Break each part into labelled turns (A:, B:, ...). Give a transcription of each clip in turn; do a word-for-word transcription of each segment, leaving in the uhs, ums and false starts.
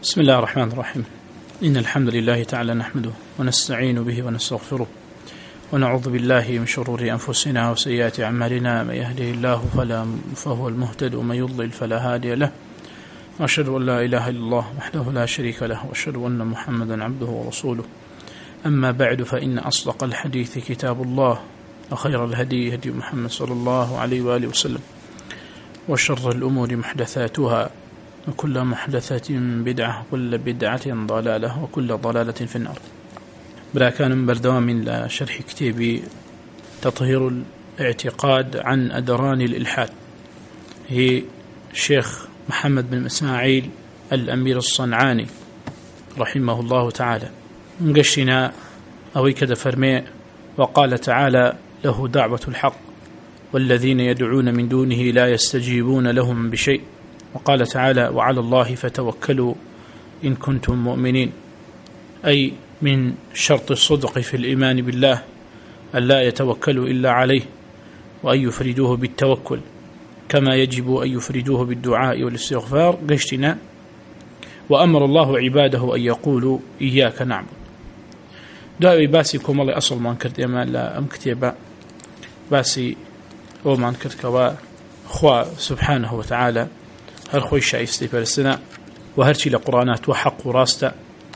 A: بسم الله الرحمن الرحيم. إن الحمد لله تعالى نحمده ونستعين به ونستغفره ونعوذ بالله من شرور أنفسنا وسيئات أعمالنا. من يهده الله فلا فهو المهتد ومن يضلل فلا هادي له. وأشهد أن لا إله إلا الله وحده لا شريك له وأشهد أن محمدا عبده ورسوله. أما بعد فإن أصدق الحديث كتاب الله وخير الهدي هدي محمد صلى الله عليه وآله وسلم وشر الأمور محدثاتها وكل محدثة بدعة وكل بدعة ضلالة وكل ضلالة في النار. براكان بردوام لشرح كتابي تطهير الاعتقاد عن أدران الإلحاد، هي الشيخ محمد بن إسماعيل الأمير الصنعاني رحمه الله تعالى. نقشنا أوي كذا فرمي وقال تعالى: له دعوة الحق والذين يدعون من دونه لا يستجيبون لهم بشيء. وقال تعالى: وعلى الله فتوكلوا إن كنتم مؤمنين. أي من شرط الصدق في الإيمان بالله أن لا يتوكلوا إلا عليه، وأن يفردوه بالتوكل كما يجب أن يفردوه بالدعاء والاستغفار. قشتنا وأمر الله عباده أن يقولوا إياك نعبد. دعوي باسي كوم الله أصل ما انكرت إما لا أم كتابا باسي وما انكرت كوا خوا سبحانه وتعالى هر خوي شايستي فرسنا وهرشي لقرآنات وحق وراسته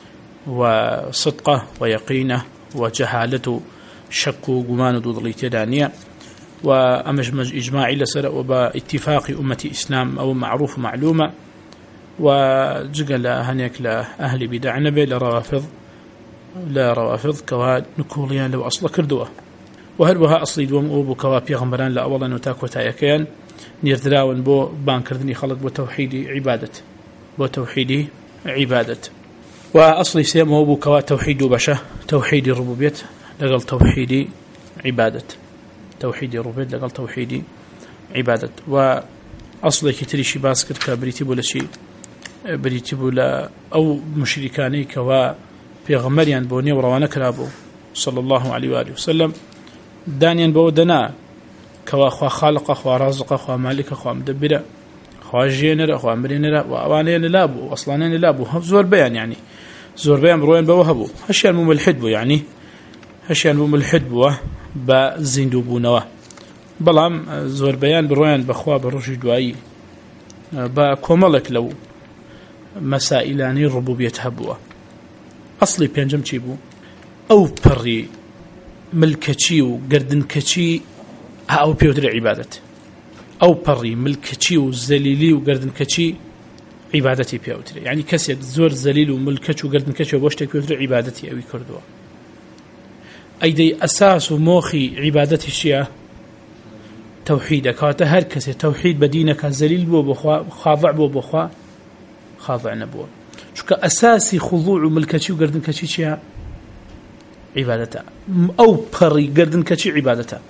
A: وصدقه ويقينه وجهالته شك وجمان ضد تدانية وأمجمج إجماعي لسر وباتفاق أمة إسلام أو معروف معلومة. وجقل هنيك لأهل بدع نبي لروافض لا روافض كوا نكوليان لو أصل كردوه وهربها أصلي دوم أبو كوا بيغمبران لا أولا نتاك وتايكيان نيردراون بو بانكردني خلق بو توحيدي عبادة بو توحيدي عبادة. وأصلي سيمه بو كوا توحيد بشة توحيد الربوبية لقل توحيدي عبادة توحيد الربوبية لقل توحيدي عبادة. وأصلي كتري شي باسكر كبريتبو لشي بريتبو لا أو مشركاني كوا بيغمريان بوني وروانا كرابو صلى الله عليه وآله وسلم دانيان بو دنا كوا خوا خالق خوا رازق خوا مالك خوا مدبر خوا جينر خوا مرينر وأوانين لابو أصلانين لابو زور بيان يعني زور بيان بروين بوهبو هشيان مملحد بو يعني هشيان مملحد بو بزندو بونوا بلام زور بيان بروين بخوا بروش دوائي بكوملك لو مسائلاني الربوبية هبوا. أصلي بينجم تشيبو أو بري ملكتشي وقردنكتشي أو بيوتر عبادة أو بري ملكتشي وزليلي وقردنكتشي عبادتي بيوتر يعني كسيك زور زليل وملكتش وقردنكتش وبوشتك بيوتر عبادتي أوي كردوا. أيدي أساس موخي عبادتي الشيء توحيدك هذا هر كسي توحيد بدينك زليل بو بخوا خاضع بو بخوا خاضع نبوه شو كأساسي خضوع وملكتي وقردنكتي شيء عبادته أو بري قردنكتي عبادته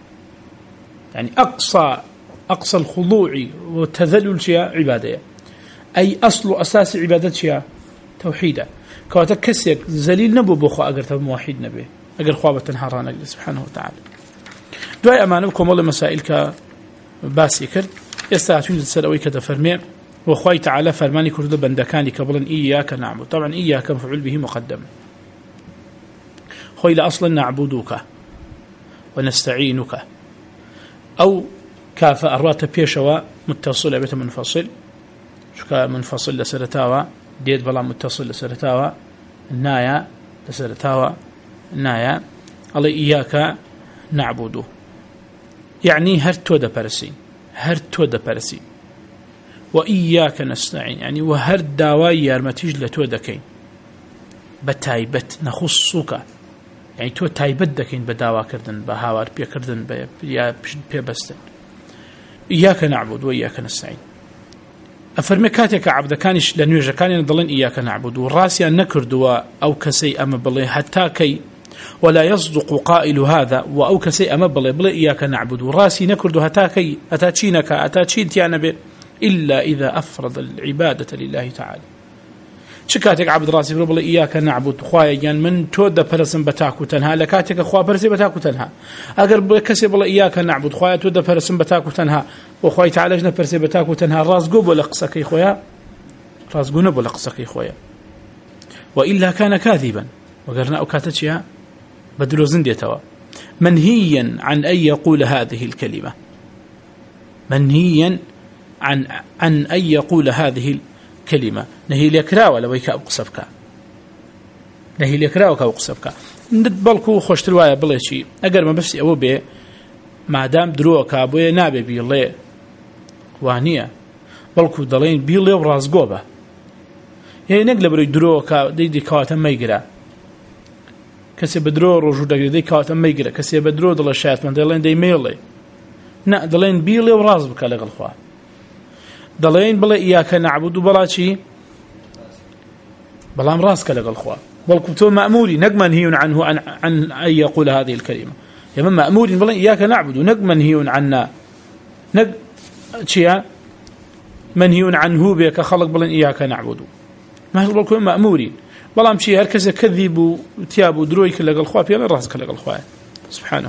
A: يعني أقصى أقصى الخضوع والتذلل شيء عبادة. أي أصل أساس عبادة شيء توحيده كواتك كسيك زليل نبو بخو أقرت موحيد نبي أقر خوابة تنهاران سبحانه وتعالى. دعاء أمانكم والله مسائل كباسي كرد يستعطون السلوي كده فرمي وخواي تعالى فرماني كرد بندكاني قبلا إياك نعبد. طبعا إياك مفعول به مقدم خوي لأصلا نعبدوك ونستعينك أو كاف أروات بيشوا متصل بيت منفصل شو منفصل لسرتاوا ديت بلا متصل لسرتاوا النايا لسرتاوا النايا الله إياك نعبده يعني هرتو دا برسي هرتو دا برسي وإياك نستعين يعني وهر داواي يرمتيج لتو دكين بتايبت نخصك يعني تو تايبت دكين بداوا كردن بهاوار بيا كردن بيا بيا بستن. إياك نعبد وإياك نستعين. أفرمي كاتك عبد كانش لنيوجا كان يضلن إياك نعبد والراسي أن نكردوا أو كسي أما بالله حتى كي ولا يصدق قائل هذا وأو كسي أما بالله بلا إياك نعبد والراسي نكردوا حتى كي أتاتشينك أتاتشين يا نبي إلا إذا أفرض العبادة لله تعالى. شكاتك عبد راسي رب الله إياك نعبد خوايا من تود برسم بتاكو تنها لكاتك خوا برسي بتاكو تنها أقرب كسب الله إياك نعبد خوايا تود برسم بتاكو تنها وخواي تعالجنا برسي بتاكو تنها راس قوب ولا قصك يا خويا رازقونه بولا قصكي خويا وإلا كان كاذبا وقرنا أكاتتشها بدلو زنديتوا منهيا عن أن يقول هذه الكلمة منهيا عن عن أن يقول هذه الكلمة نهي ليكرا ولا ويكا أقصبك نهي ليكرا وكا أقصبك ندبلكو خوش تلوايا بلا شيء أقر ما بس أبو بي ما دام دروك أبوي نابي بي الله وانية بلكو دلين بي الله ورازقوبة يعني نقل بري دروك دي دي كواتا ما يقرأ كسي بدرو رجو دقري دي كواتا ما يقرأ كسي بدرو دل الشيط من دلين دي ميلي نا دلين بي الله ورازبك لغل خواه دلين بلا إياك نعبد بلا شيء بلا مراسك لغل خواه بلكو تو مأموري نق منهي عنه عن, عن أن يقول هذه الكلمة يا من مأموري بلا إياك نعبد نق منهي عنا نق شيء منهي عنه بك خلق بلا إياك نعبد ما هو بلكو مأموري بلا مشي هركز كذب وتياب درويك لغل خواه بيلا راسك لغل خواه سبحانه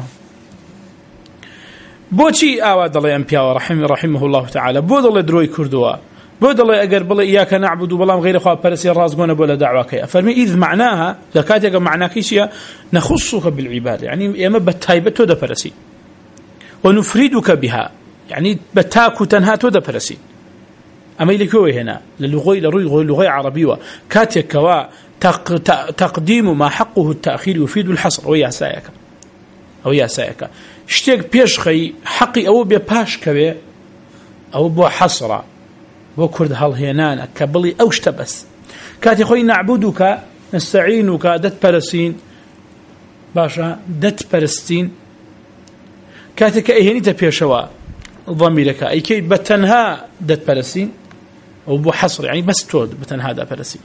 A: بوشي آواد الله ينبيا رحمه رحمه الله تعالى بود الله دروي كردوا بود الله أجر بلا إياك نعبد وبلا غير خواب برسي الرازقون بولا دعواك فرمي إذ معناها ذكاتك معناك شيء نخصك بالعبادة يعني يا ما بتايبته ده برسي ونفردك بها يعني بتاكو تنها تو ده برسي أما اللي كوي هنا للغوي لروي لغوي عربية كاتك كوا تق تقديم ما حقه التأخير يفيد الحصر ويا سايك أو يا سايك اشتيك بيش خي حقي أو بيباش كبي أو بو حصرة بو كرد هالهينان كبلي أوشت بس كاتي خوي نعبدك نستعينك دت برسين باشا دت برستين كاتي كأيهني تبيشوا ضميرك أي كي بتنها دت برسين أو بو حصر يعني بس تود بتنها دت برسين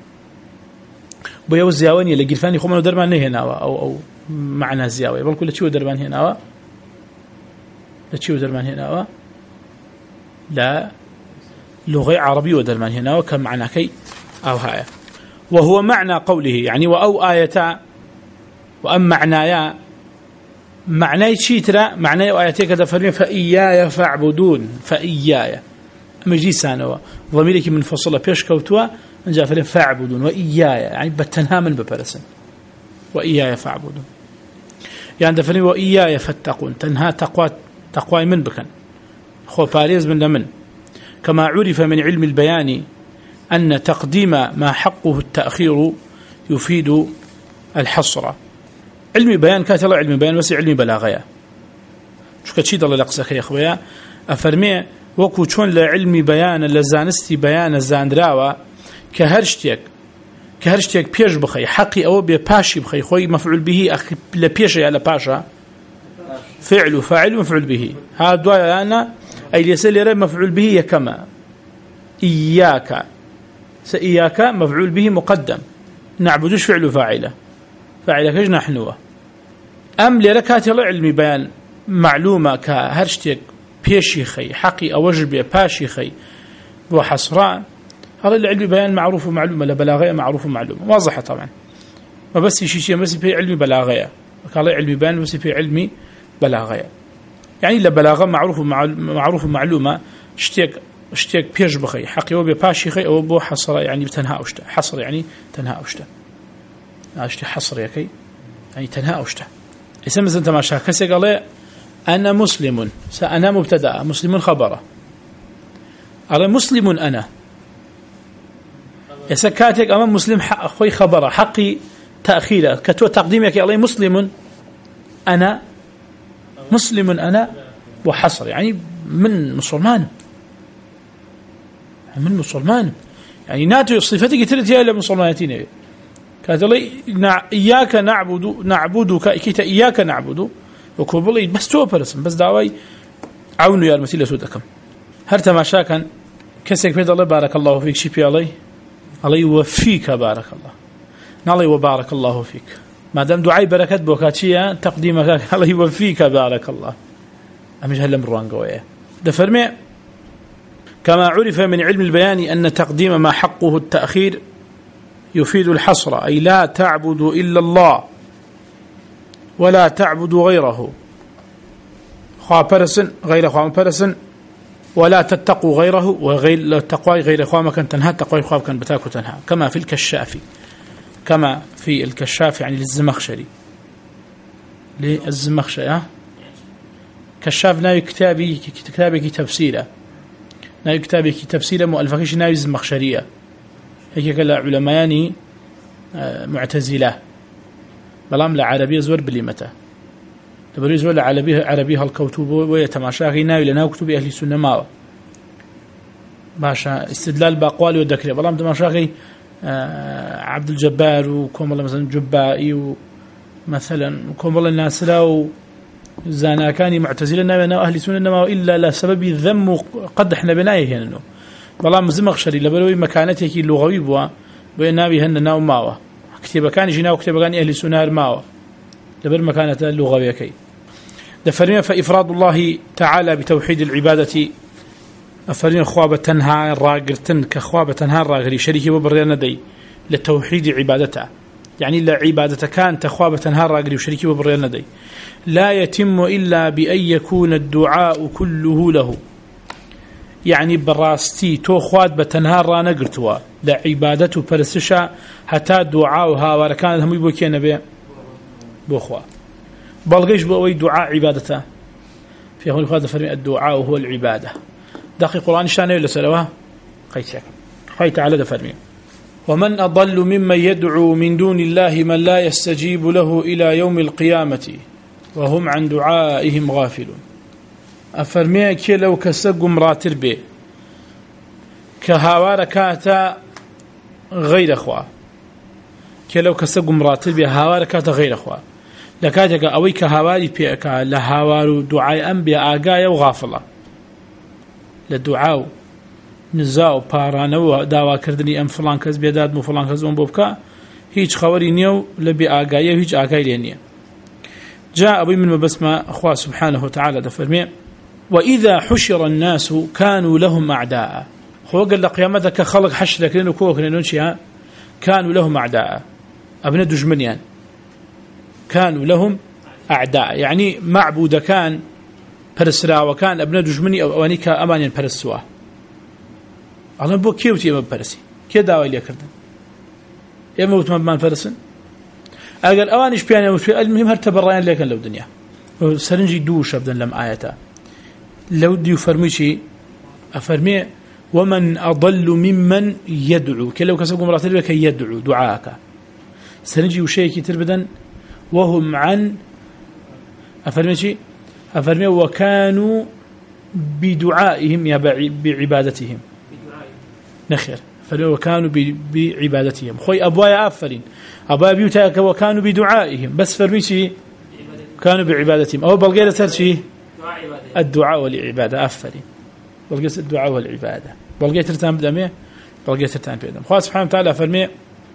A: بو يو الزياواني اللي قلفاني خمانو درمان هنا أو أو معنى زياوية بل كل شيء درمان هنا لا شيء درمان هنا لا لغة عربية ودرمان هنا وكم معنى كي أو هاي وهو معنى قوله يعني وأو آية وأم معنايا معنى شيء ترى معنى آياتك كذا فرمي فإياي فاعبدون فإياي مجلسانه ضميرك من فصل بيش كوتوا جاء فرمي فاعبدون وإياي يعني بتنها من ببرسن وإياي فاعبدون يعني دفني وإياي فاتقون تنها تقوى تقوى من بكن خو باريز من من كما عرف من علم البيان أن تقديم ما حقه التأخير يفيد الحصر علم بيان كاتل علم بيان وسي علم بلاغيا شو كتشيد الله لقصك يا أخويا أفرمي وكو شون لعلم بيان لزانستي بيان الزاندراوة كهرشتك كهرشتك بيش بخي حقي أو بيباشي بخي خوي مفعول به أخي لبيشي على باشا فعل فاعل مفعول به هذا دواء أنا أي ليس لي مفعول به كما إياك سإياك مفعول به مقدم نعبدش فعل فاعله فاعله كج نحنوه أم لركات علمي بيان معلومة كهرشتك بيشي خي حقي أوجب باشي خي وحصران هذا العلم بيان معروف ومعلومة لبلاغية معروف ومعلومة واضحة طبعا ما بس شيء شيء بس في علم بلاغية قال علم بيان بس في علمي بلاغية يعني لبلاغة معروف معروف ومعلومة اشتيك اشتيك بيش بخي حقي وبيباشي خي أو بو حصر يعني تنها أوشته حصر يعني تنها أوشته اشتي حصر يا كي يعني تنها أوشته اسم زنت ما شاكسي قال أنا مسلم أنا مبتدأ مسلم خبره على مسلم أنا يسكاتك أمام مسلم خوي خبره حقي تأخيره كتو تقديمك علي مسلم أنا مسلم أنا وحصر يعني من مسلمان من مسلمان يعني ناتو صفتك تلتها إلى مسلمانتين كانت لي إياك نعبد نعبدك كيتا إياك نعبد وكوبلي بس تو برسم بس دعوي عونوا يا المسيلة سودكم هرت ما شاكن كسك بيد الله بارك الله فيك شي بي علي الله يوفيك بارك الله نالي وبارك الله فيك ما دام دعاء بركات بوكاتشيا تقديمك الله يوفيك بارك الله أمش هلا مروان قوية دفرمي كما عرف من علم البيان أن تقديم ما حقه التأخير يفيد الحصر أي لا تعبد إلا الله ولا تعبد غيره خواه برسن غير خواه برسن ولا تتقوا غيره وغير التقوى غير إخوة ما كان تنهى التقوى إخوة كان بتاكو تنهى كما في الكشاف كما في الكشاف يعني للزمخشري للزمخشري كشاف ناوي كتابي كتابي تفسيره ناوي كتابي تفسيره مؤلفكش ناوي الزمخشرية هيك قال علماء معتزلة بلام لعربية زور بليمته لبري زور لعربية عربية هالكتب ويتماشى ناوي لنا كتب أهل السنة ما باشا استدلال بأقوال والذكر بلام تماشى عبد الجبار وكم والله مثلا جبائي ومثلا وكم والله الناس لا زانا كان معتزلنا بنا أهل السنة ما إلا لسبب الذم قد احنا بنايه هنا بلام زمخشري لبروي مكانته اللغوي بوا بين نبي هن ناو ماوه كتب كان جنا وكتب كان أهل السنة ماوه لبر مكانته اللغوية كي دفرنا فإفراد الله تعالى بتوحيد العبادة أفرين خوابة تنها الراقرتن كخوابة تنها الراقري شريكي وبرينا دي لتوحيد عبادته يعني لا عبادة كان تخوابة تنها الراقري وشريكي وبرينا دي لا يتم إلا بأن يكون الدعاء كله له يعني براستي تو خواد بتنهار رانا قرتوا لا عبادته برسشا حتى دعاؤها وركان هم يبوكي نبي بوخوا بلغيش بوي دعاء عبادته في هون خاطر فرمي الدعاء هو العبادة دقيق القرآن شانه ولا سلوه قيتك قيت على دفرمي ومن أضل ممن يدعو من دون الله من لا يستجيب له إلى يوم القيامة وهم عن دعائهم غافلون أفرمي كي لو كسقم راتر به كهاواركاتا غير أخوة كي لو كسقم راتر به هاواركاتا غير أخوة لكاتك أوي كهاواري بيك لهاوار دعاء أنبياء آقايا وغافلة للدعاء نزاو بارانو داوا كردني أم فلان كز بيداد مو فلان كز أم بوبكا هيج خواري نيو لبي آقايا هيج آقاي لينيا جاء أبي من مبسمة أخوة سبحانه وتعالى دفرمي وإذا حشر الناس كانوا لهم أعداء هو قال لقيامتك خلق حشرك لأنه كوك لأنه كانوا لهم أعداء أبناء دجمنيان كانوا لهم أعداء يعني معبود كان برسرا وكان أبناء دجمني أو أوانيك أمانيا برسوا الله بو كيوتي أما برسي كي داوي لي كردن يما وتمان فرسن أقل أوانيش بياني وفي المهم هل تبرعين لكن لو دنيا سرنجي دوش أبدا لم آياتا لو ديو فرميشي أفرمي ومن أضل ممن يدعو كلو كسبكم راتل بك يدعو دعاءك سرنجي وشيء كتير بدن وهم عن أفرميشي أفرمي وكانوا بدعائهم يا بعبادتهم نخير فلو وكانوا بعبادتهم خوي أبوايا آفرين أبوايا بيوتاك وكانوا بدعائهم بس فرميشي كانوا بعبادتهم أو بلغير سرشي الدعاء والعبادة آفرين بلغير الدعاء والعبادة بلغير ترتان بدمه بلغير ترتان بدمه خواه سبحانه وتعالى فرمي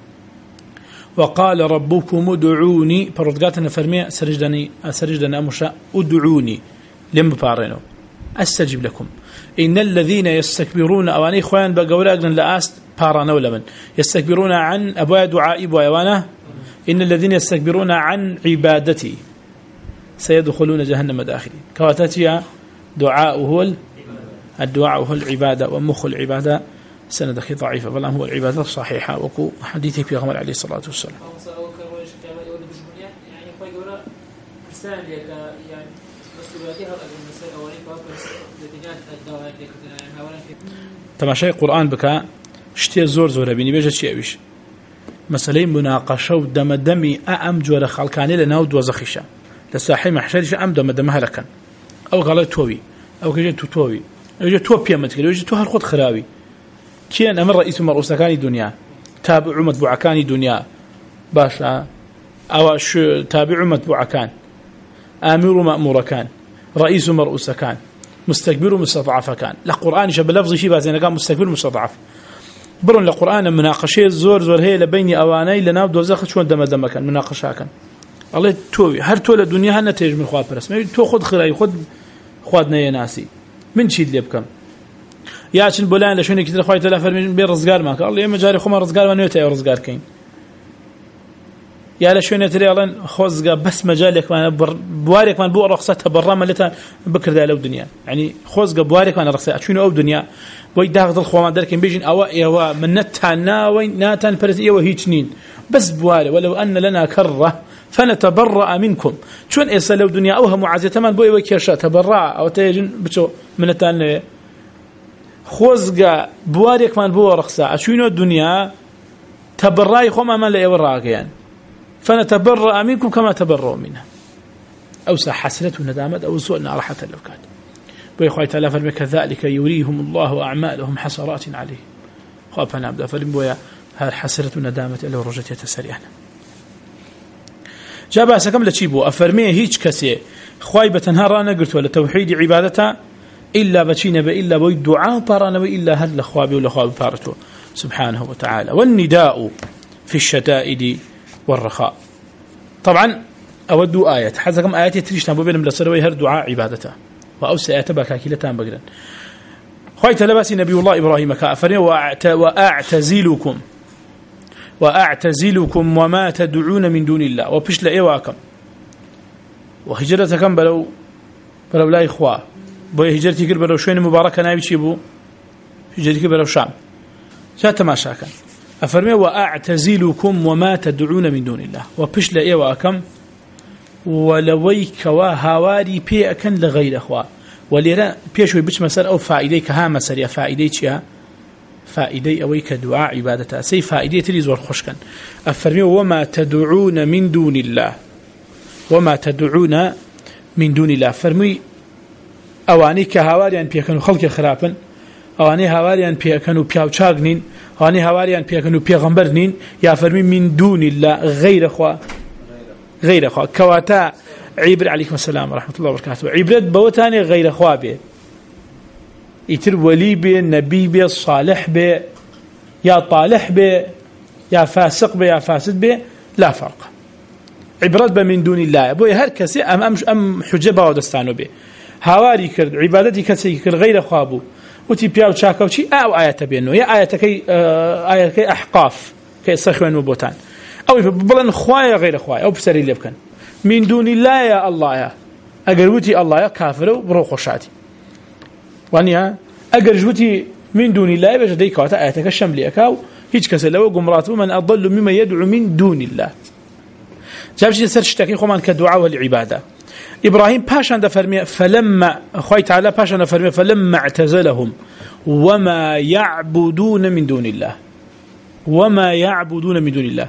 A: وقال ربكم ادعوني فرضقاتنا فرمي سرجدني سرجدنا أمشاء ادعوني لم بارينو أستجب لكم إن الذين يستكبرون أواني إخوان بقولا أقلن لآست بارانو لمن يستكبرون عن أبوايا دعائي بوايوانا إن الذين يستكبرون عن عبادتي سيدخلون جهنم داخلين كواتاتيا دعاء هو الدعاء هو العبادة ومخ العبادة سندخي ضعيفة بل هو العبادة الصحيحة وكو حديثي في غمر عليه الصلاة والسلام تماشي القرآن بك شتي زور زور بيني بيجا شي أويش مسألة مناقشة ودمدمي أأم جور خلقاني لناو دوزخيشة لساحي محشرش أم دمدمها لكن أو غلط توي أو كجن توي أو جت تو بيمت كده أو جت تو هالخد خرابي كين أمر رئيس مرؤوس كاني دنيا تابع متبوع كاني دنيا باشا أو شو تابع متبوع كان آمر مأمور كان رئيس مرؤوس كان مستكبر مستضعف كان القرآن شبه لفظ شيء بعدين كان مستكبر مستضعف برون القرآن مناقشة زور زور هي لبيني أواني لنا دوزخ شو دم دم كان مناقشة كان الله توي هر تولى الدنيا هالنتيجة من خواب برس ما تو خد خير خد خوادنا يا ناسي من شيء اللي بكم يا عشان بولان لشوني كتير خوي تلافر من بين رزقار معك الله يوم جاري خمر رزقار ما نيوتي رزقار كين يا لشون يتريالن خوزقة بس مجالك ما بوارك ما بو رخصة تبرر ملتها بكر ذا لو دنيا يعني خوزقة بوارك ما رخصة شنو أو دنيا ويداخذ الخوان دركين بيجين أو إيوا من نتها ناوين ناتن برس إيوا هيجنين بس بواري ولو أن لنا كرة فنتبرأ منكم شون إيسا لو دنيا أوها معازية تمام بوي وكيرشا تبرأ أو تيجن بتو من التان خوزقة بوارك ما بو رخصة شنو الدنيا تبرأي خوما ما لا يوراك يعني فنتبرأ منكم كما تبرأوا منها أوسع حسرة وندامة أو سوء راحة لو كان ويخوي تعالى فرمي كذلك يريهم الله أعمالهم حسرات عليه خافنا عبد فرمي ويا حسرة وندامة إلى رجت يتسريعنا جاب أسكم لتشيبه أفرمي هيج كسي خواي بتنهارانا قلت ولا توحيد عبادته إلا بتشينا بإلا بيدعاء بارانا بإلا هل لخوابي ولا خوابي بارته سبحانه وتعالى والنداء في الشدائد والرخاء طبعا أود آية حزكم آيات تريش نبو بينهم لصروي هر دعاء عبادته وأوسع آياتها كاكيلتان بقرا خويت لباسي نبي الله إبراهيم كأفرين وأعتزلكم وأعتزلكم وما تدعون من دون الله وبش لإيواكم وهجرتكم بلو بلو لا إخوة بوي هجرتي كر بلو شوين مباركة نايب شيبو هجرتي كر بلو شام جاءت ما شاكا أفرمي وأعتزلكم وما تدعون من دون الله وبش لإيواكم ولويك وهواري بي أكن لغير أخوة وليرا بيشوي بش مسار أو فائديك ها مسار يا فائديك يا فائدي أويك دعاء عبادته سي فائدي تري زور خشكا أفرمي وما تدعون من دون الله وما تدعون من دون الله فرمي أواني كهواريان بيكنوا خلق خرابا أواني هواريان بيكنوا بياوچاغنين أواني هواريان بيكنوا بيغمبرنين يا فرمي من دون الله غير أخوة غير أخوة كواتا عبر عليكم السلام ورحمة الله وبركاته عبرت بوتاني غير أخوة بي يتر ولي بي نبي بي صالح بي يا طالح بي يا فاسق بي يا فاسد بي لا فرق عبرت من دون الله بوي هر كسي أم, أم, أم حجبه ودستانو بي هواري كرد عبادتي كسي كرد غير أخوة بو وتي بياو تشاكو شي أو آيات بينه يا آيات كي آه آيات كي أحقاف كي صخوان وبوتان أو بلن خوايا غير خوايا أو بسري اللي بكن من دون الله يا الله يا أجروتي الله يا كافر وبروح وشاتي وانيا أجروتي من دون الله بس ديك وقت آياتك الشملية كاو هيج كسلوا قمرات ومن أضل مما يدعو من دون الله جابش يسرش تكين خمان كدعاء والعبادة إبراهيم باشان دفرمي فلما أخوي تعالى باشان دفرمي فلما اعتزلهم وما يعبدون من دون الله وما يعبدون من دون الله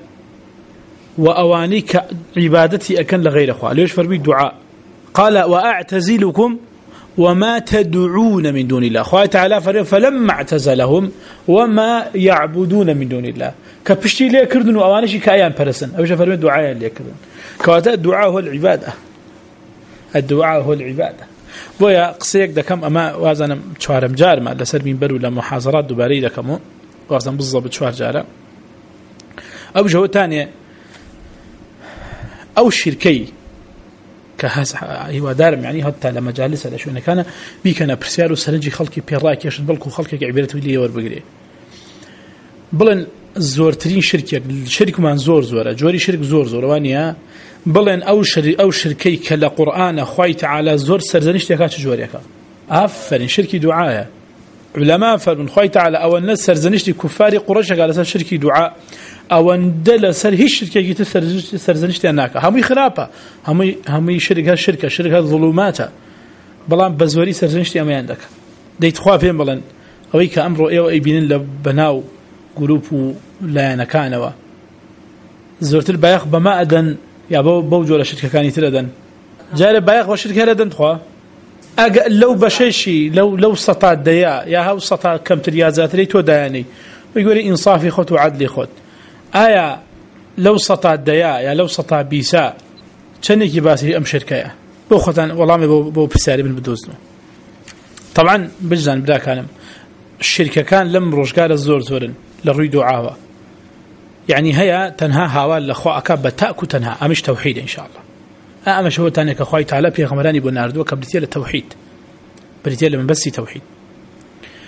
A: وأوانيك عبادتي أكن لغير أخوة ليش فرمي الدعاء قال وأعتزلكم وما تدعون من دون الله أخوة تعالى فرمي فلما اعتزلهم وما يعبدون من دون الله كبشتي ليه كردن وأوانيش كأيان برسن أوش فرمي الدعاء اللي كردن كواتا الدعاء هو العبادة الدعاء هو العبادة ويا قصيك ده كم أما وازن شوارم جار ما لسر من برو لمحاضرات دباري ده كمو وازن بالضبط شوار جارة أو جو تانية أو الشركي كهذا هو دارم يعني حتى لما جالس على شو كان بيكنا برسيارو سرنجي خلقي بيراك يشد بالكو خلقك عبارة ولي وربقري بلن زور ترين شركة الشركة من زور زورة جوري شرك زور زور وانيا بلن أو شر أو شركي كلا قرآن خوي تعالى زور سرزنش تكاتش جوريك أفرن شركي دعاء علماء فرمن خوي تعالى أو الناس سرزنش كفار قريش على أساس شركي دعاء أو ندل سر هي الشركة جت سرزنش تناك هم خرابة هم هم شركة شركة شركة ظلمات بلان بزوري سرزنش تأمي عندك ديت خوافين بلان أويك أمره إيه وإبين لبناو جروب لا نكانوا زرت البياخ بما أدن يا بو بوجو ولا شركة كانت تردن جار البياخ وشركة ردن تخوا أج لو بشيشي لو لو سطع الدياء يا هاو سطع كم تريازات ريت وداني ويقول إنصافي خد وعدلي خد آية لو سطع الدياء يا لو سطع بيساء كأنك باسي أم شركة بو خطان والله ما بو بو بساري من بدوزنه طبعا بجزان بدا كان الشركة كان لم رجال الزور زورن للروي دعاوة يعني هي تنهى هوال لأخوة أكاب بتأكو تنهى أمش توحيد إن شاء الله أمش هو تانيك أخوة تعالى بي غمراني بناردو كبرتيا للتوحيد برتيا لمن بس توحيد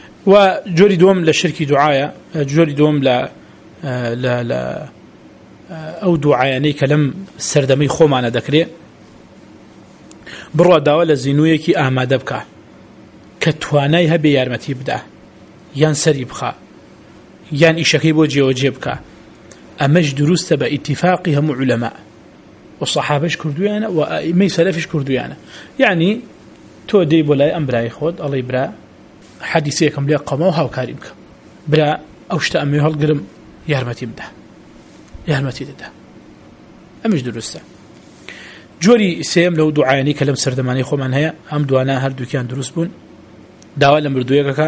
A: وجوري دوم للشركة دعاية جوري دوم ل لا لا ئەو دوعایانەی کە لەم سەردەمەی خۆمانە دەکرێت بڕوا داوا لە زینوویەکی ئامادە بکە کە توانای هەبێ یارمەتی بدە یان سەری بخە یان ئیشەکەی بۆ جێوەجێ بکە. ئەمەش دروستە بە ئیتیفاقی هەموو عولەما و سەحابەش کردویانە و ئائیمەی سەلەفیش کردویانە. یعنی تۆ دەی بۆ لای ئەم برای خۆت ئەڵێی برا حەدیسەیەکەم لێ قەمە و هاوکاری بکە، برا ئەو شتە ئەمێ هەڵگرم یارمەتی بدە یارمەتی دەدا. ئەمەش دروستە. جۆری سێم لەو دوعایانی کە لەم سەردەمانەی خۆمان هەیە ئەم دوانە هەردووکیان دروست بوون، داوا لە مردوویەکەکە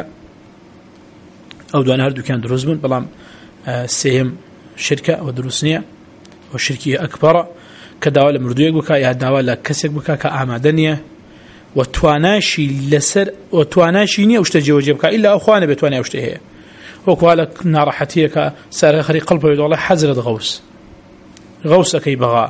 A: ئەو دوانە هەردووکیان دروست بوون، بەڵام سێم شرکە ئەوە دروست نییە و شرکی ئەکبەرە کە داوا لە مردوویەک بکە یا داوا لە کەسێک بکە کە ئامادە نییە و تواناشی لەسەر و تواناشی نییە ئەو شتە جێوەجێ بکە ئیلا ئەو خوانە بێتوانێ ئەو شتە هەیە. وەکو لە ناڕەحەتیەکە سەرخەری قەڵبەوێت وەڵێ حەزرت غەوس غەوسەکەی بەغا،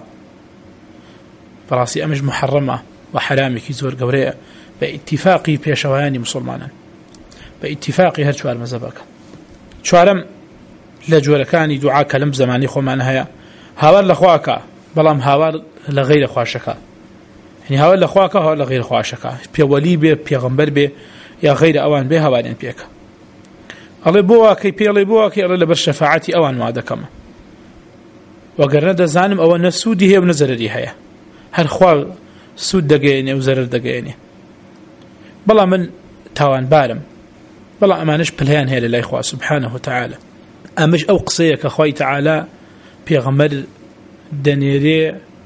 A: بەڕاستی ئەمەش محەڕەمە و حرامێکی زۆر گەورەیە بە ئیتیفاقی پێشەوایانی مسلمانان، بە ئیتیفاقی هەر چوار مەزهەبەکە. چوارەم لە جۆرەکانی دوعا کە لەم زمانی خۆمان هەیە هاوار لە خواکە، بەڵام هاوار لە غەیرە خواشەکە. یعنی هاوار لە خواکە هاوار لە غەیرە خواشەکە، پێوەلی بێ پێغەمبەر بێ یا غەیرە ئەوان بێ هاواریان پێکە. ئەڵێ بۆ واکەی پێڵێ بۆ واکەی ئەڵێ لەبەر شەفاعەتی ئەوان وا دەکەمە، وەگەرنە دەزانم ئەوە نە سوودی هەیە و نە زەرەری هەیە، هەر خوا سوود دەگەیەنێ و زەرەر دەگەیەنێ. بەڵام من تاوانبارم، بەڵام ئەمانش پلەیان هەیە لە لای خوا سبحانه وتعالى. ئەمەش ئەو قسەیە کە خوای تەعالە پێغەمبەر دەنێرێ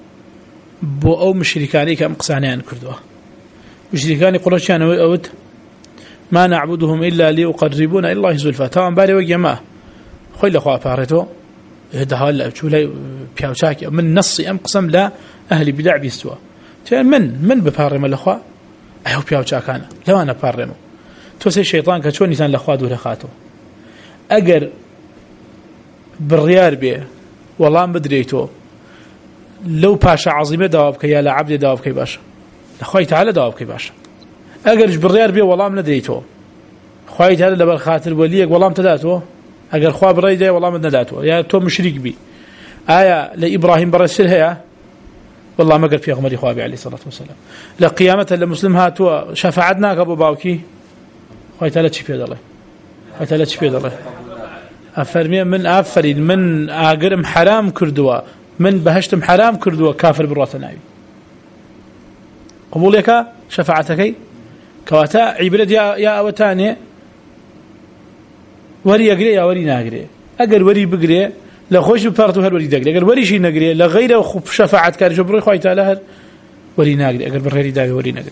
A: بۆ ئەو مشریکانی کە ئەم قسانیان کردووە. مشریکانی قوڕەشیان ئەوەی ئەوت ما نعبدهم إلا ليقربونا إلى الله زلفى. تمام باري وجماعة خوي لخوا بارتو هذا هلا شو بياوشاكي من نصي أم قسم لا أهل بدع بيستوى من من ببارم الأخوة أيوه بياوشاك أنا لو أنا بارمه توسي الشيطان كشون إنسان الأخوة دول خاتو أجر بالريار بيه والله ما بدريتو لو باشا عظيمة دوابك يا لا عبد دوابك باشا أخوي تعالى دوابك باشا أجر بالريار بيه والله ما ندريتو خوي تعالى لبر خاطر وليك والله ما تداتو أجر خوا بريده والله ما نداتو يا تو مشرك بي آية لإبراهيم برسل هي والله ما قال في غمر خوابي عليه الصلاة والسلام لقيامة المسلم هاتوا شفاعتنا أبو باوكي خوي تعالى تشفي الله خوي تعالى تشفي الله أفرمي من أفرين من أجرم حرام كردوا من بهشتم حرام كردوا كافر بالراتناوي قبولك شفاعتك كواتا عبرت يا يا أوتاني وري يقري يا وري ناقري أجر وري بقري لا خوش بفرطو هر وري دقري أجر وري شيء نقري لا غيره خب شفاعت كار جبري خوي تعالى هر وري ناقري أجر برهري داوي وري ناقري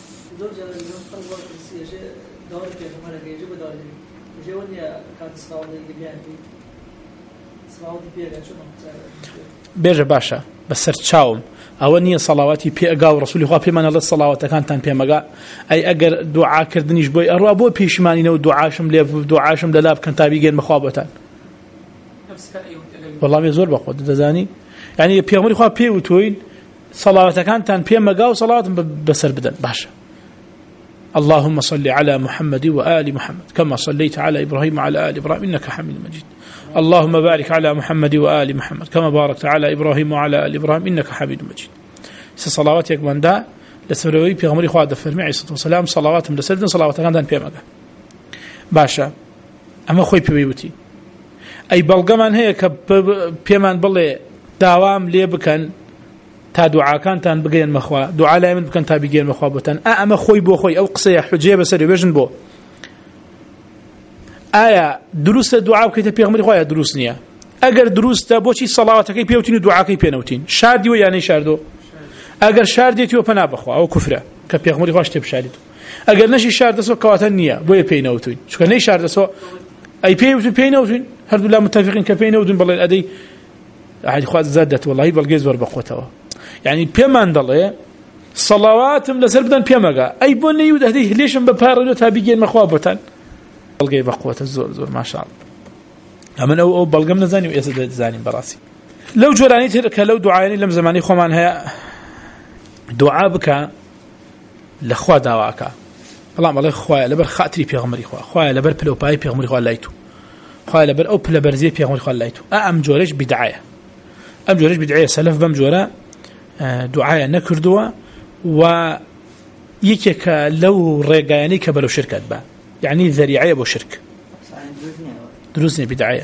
A: بيجا باشا بس تشاوم أولني صلواتي بي أجا رسول الله بي من الله الصلوات كانت تان بي مجا أي أجر دعاء كردنيش بوي أروى بو بيش ماني نو دعاء شم لي دعاء شم دلاب كان تابيجين مخابتان والله بيزور بقول دزاني يعني بي عمري خوا بي وتوين صلوات كانت تان بي مجا وصلوات بسر بدن باشا اللهم صل على محمد وآل محمد كما صليت على إبراهيم وعلى آل إبراهيم إنك حميد مجيد اللهم بارك على محمد وآل محمد كما باركت على إبراهيم وعلى آل إبراهيم إنك حميد مجيد صلواتك من دا لسروي بيغمري خواد فرمي عليه الصلاة والسلام صلواتهم لسردن صلوات كان بيمغا باشا أما خوي بيوتي أي بلغمان هي كبيمان بلي داوام لي بكن تا دعاء كان تان بقين مخوا دعاء لا يمن بكن تا بقين مخوا بتن أما خوي بو خوي أو قصية حجية بسري بيجن بو آية دروس الدعاء كي تبيغمري خويا دروس نيا أجر دروس تبوشي صلواتك كي بيوتين دعاء كي بينوتين شاردي ويعني شاردو أجر شارديتي وبنا بخوا أو كفرة كبيغمري خواش تب شاردو أجر نشي شارد سو كواتن نيا بوي بينوتين شو كان نشي شارد سو أي بيوتين بينوتين هل بالله متفقين كبينوتين بالله الأدي عاد خوات زادت والله بالجيز وربقوتها يعني بيمان ضليه صلواتهم لسربدن بيمغا أي بني يودهدي ليش ببارنو تابيجين مخوابتان بلغي بقوة الزور زور ما شاء الله أمن أو أو بلغم نزاني ويسد زاني براسي لو جوراني تلك لو دعاني لم زماني خمان هي دعاء بك لخوا دعواك اللهم الله خويا لبر خاطري بيغمري خوا خويا لبر بلوباي بيغمري خوا لايتو خويا لبر أو بلبرزي بيغمري خوا لايتو أم جورج بدعاية ئەم جۆرەش بدعەیە سەلەف بەم جۆرە دوعایە نەکردووە و یەکێکە لەو ڕێگایانەی کە بەرەو شرکات بە یعنی ذەریعەیە بۆ شرک دروست نیە بدعەیە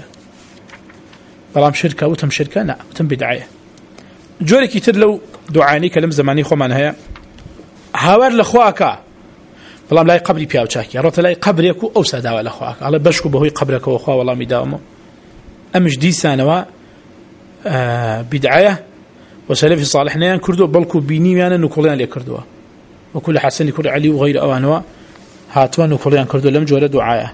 A: بەڵام شرکە وتم شرکە نا وتم بدعەیە جۆرێکی تر لەو دوعانی کە لەم زمانی خۆمان هەیە هاوار لە خواکە بەڵام لای قبری پیاو چاکی ڕۆتە لای قبرێک و ئەو ساداوە لە خواکە ئەڵێ بەشک و بەهۆی قبرەکەەوە خوا وەڵامی داوەمە ئەمش دیسانەوە بدعەیە وسلفی صالحنیان کردو بەڵکو بینیمیانە نوکوڵیان لێ کردووە وەکو لە حەسەنی کوڕی عەلی و غەیرە ئەوانەوە هاتووە نوکوڵیان کردو لەم جۆرە دوعایە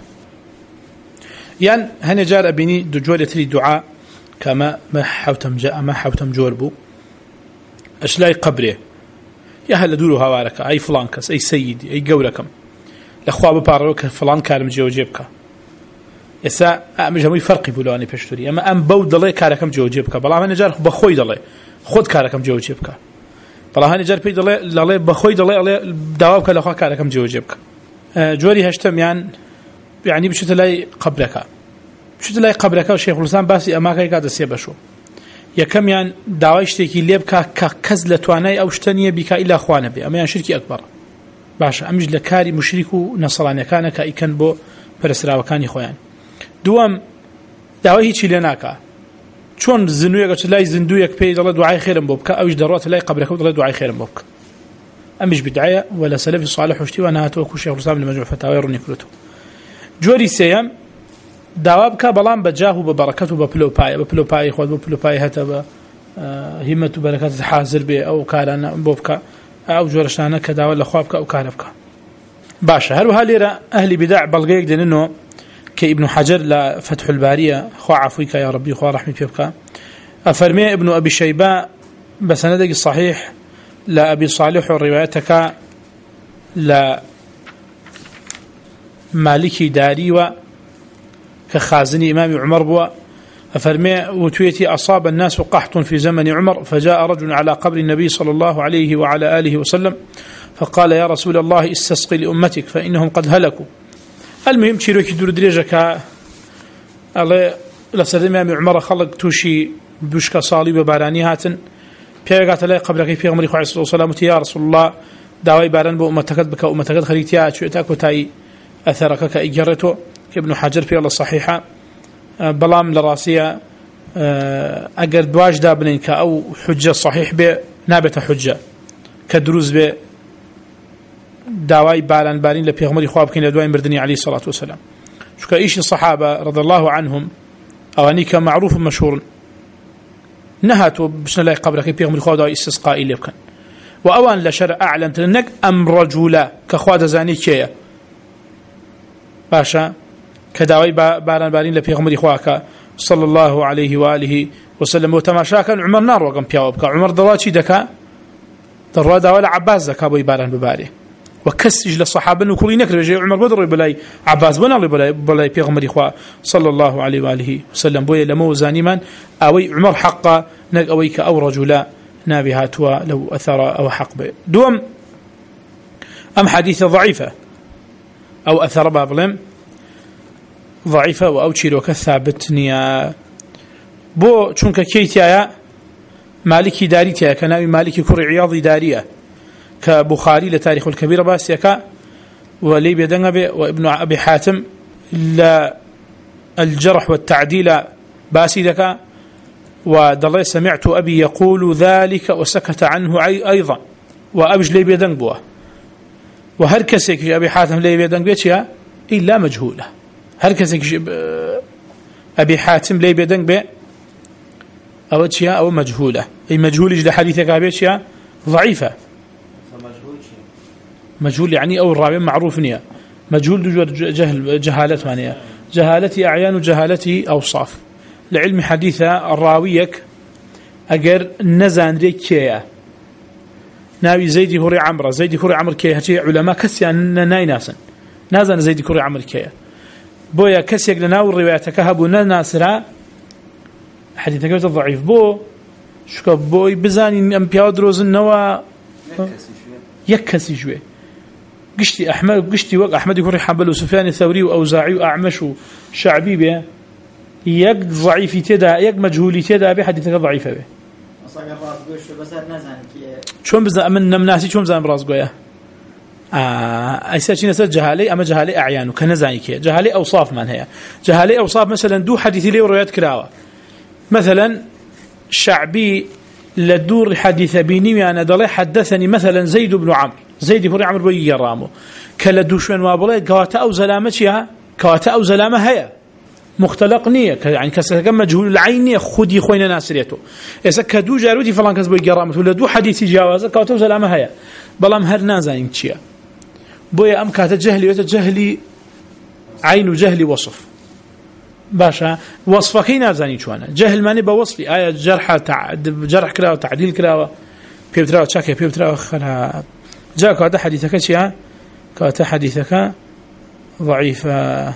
A: یان هەنێ جار ئەبینی دوو جۆرە تری دوعا کە ئەمە حەوتەم جا ئەمە حەوتەم جۆر بوو ئەش لای قبرێ یا هەر لە دوور و هاوارەکە ئەی فڵان کەس ئەی سەیدی ئەی گەورەکەم لەخوا بپارڕەوە کە فڵان کارم جێوەجێ بکە ئێستا ئەمەش هەمووی فەرقی بوو لەوانەی پێشتووری ئەمە ئەم بەو دەڵێ کارەکەم جێوەجێ بکە بەڵام هەنێ جار بەخۆی دەڵێ خۆت کارەکەم جێوەجێ بکە بەڵام هەنێ جار پێی دەڵێ دەڵێ بەخۆی دەڵێ ئەڵێ داوا بکە لەخوا کارەکەم جێوەجێ بکە جۆری هەشتەمیان یعنی بچێتە لای قبرەکە بچێتە لای قبرەکە و شێخ الإسلام باسی ئەماکەی کاتە سێ بەشوو یەکەمیان داوای شتێکی لێ بکە کە کەس لە توانای ئەو شتە نییە بیکا ئیلا خوا نەبێ ئەمەیان شرکی ئەکبەر باشە ئەمیش لە کاری مشریک و نەسەڵانیەکانە کە ئیکەن بۆ پەرستراوەکانی خۆیان دووەم داوای هیچی لێ ناکە چۆن زنوویەکە لای زیندوویەک پێی دەڵێ دوعای خێرم بۆ بکە ئەوش دەڕۆتە لای قبرەکە و دەڵێ دوعای خێرم بۆ بکە ئەمیش بدعەیە و لە سەلەفی صالح شتیوە نهاتووە کو شێخ الإسلام لە مەجموع فتاوای ڕوونی کردووە جۆری سێیەم داوا بکە بەڵام بە جاه و بە بەڕەکەت و بە پلۆپایە بە پلۆپایی خۆت بە پلۆپایی هەتە بە هیمەت و بەرەکەت حاضر بێ ئەو کارانە بۆ بکە ئەو جۆرەشانە کە داوا لە خوا بکە ئەو کارە بکە باشە هەروەها لێرە ئەهلی بدع بەڵگەیەک دێننەوە کە ابن حجر لە فتح الباریە خوا عەفوی کە یا ڕەبی خوا ڕەحمی پێ بکە ئەفەرمێ ابن ئەبی شەیبە بە سەنەدێکی صحیح لە ئەبی صالح و ڕیوایەتەکە لە مالکی داریوە کە خازنی ئیمامی عمر بووە أفرمي وتويتي أصاب الناس قحط في زمن عمر فجاء رجل على قبر النبي صلى الله عليه وعلى آله وسلم فقال يا رسول الله استسقي لأمتك فإنهم قد هلكوا المهم تشيروكي دور دريجك الله لسر إمام عمر خلق توشي بشكا صالي بباراني هاتن بيغات لي قبلك في عمر عليه الصلاة والسلام يا رسول الله داوي باران بو أمتكت بك أمتكت خليتيا شويتاك وتاي أثرك كإجرته ابن حجر في الله صحيحة بلام لراسية أجر دواج دابنين كأو حجة صحيح به نابت حجة كدروز به داوي باران بارين لبيغمري خواب كين لدواي مردني عليه الصلاة والسلام شو كإيش الصحابة رضي الله عنهم أوانيك معروف مشهور نهاتوا بشنا لا قبرك بيغمري خواب دواي استسقائي لبكن وأوان لشرع أعلن تنك أم رجولا كخواد زاني كيا باشا كداوي باران بارين لبيغمري خواك صلى الله عليه وآله وسلم وتماشا كان عمر نار وقم بياوبك عمر دواتي دكا دروا داوي عباس دكا بوي باران بباري وكسج للصحابة انه كل نكر جاي عمر بدر بلاي عباس بنا بلاي بلاي بيغمري خوا صلى الله عليه وآله وسلم بوي لمو زانيمان اوي عمر حق نك اويك او رجلا نابهاتوا لو اثر او حق به دوم ام حديثه ضعيفه او اثر بابلم ضعيفة وأو تشيروك ثابت نيا بو چونك كيتيا مالكي داريتيا كناوي مالكي كري عياضي دارية كبخاري لتاريخ الكبير باسيكا ولي بيدنغبي وابن أبي حاتم لا الجرح والتعديل باسيدك ودلي سمعت أبي يقول ذلك وسكت عنه أيضا وأبج لي بيدنغبوه وهركسك أبي حاتم لي بيدنغبيتيا إلا مجهولة هر كسك أبي حاتم لي بيدنك بي أو تشيا أو مجهولة أي مجهول إجل حديثك أبي تشيا ضعيفة مجهول يعني أو الرابع معروف نيا مجهول جهل جهالة مانيا جهالتي أعيان وجهالتي أوصاف لعلم حديثة الراويك أجر نزان ريكيا ناوي زيدي هوري عمرو زيدي هوري عمرو كي هتي علماء كسيان ناي ناسن نازن زيدي هوري عمرو كي بويا كسيك لناو الرواياتك هبو ناسرا حديثك ضعيف بو شكو بوي بزاني ام بياو دروز النوا يكسي شوي قشتي احمد قشتي وق احمد يكون حنبل وسفيان الثوري واوزاعي واعمش وشعبي به يك ضعيف تدا يك مجهول تدا بحديثك ضعيف به شون بزا من نمناسي شون بزا براس قويا آه أي سأشين سأل جهالي أما جهالي أعيان وكنزاني كي جهالي أوصاف من هي جهالي أوصاف مثلا دو حديثي لي وروايات كراوة مثلا شعبي لدور حديث بيني أنا دلي حدثني مثلا زيد بن عمرو زيد بن عمرو بن يرامو كلا دوشون وابلي كواتا أو زلامتها كواتا أو زلامة هي مختلق نية يعني كسر مجهول العين خدي خوينا ناسريته إذا كدو جارودي فلان كسبوا يجرامت ولا دو حديث جواز كواتا أو زلامة هي بلام هر نازين تشيا بويا أم كات جهلي وتجهلي عين وجهلي وصف باشا وصفك نازاني شوانا جهل ماني بوصفي آية جرح تع جرح كلا وتعديل كلا بيبترا وشاكي بيبترا خلا جاءك هذا حديثك شيء كات حديثك ضعيفة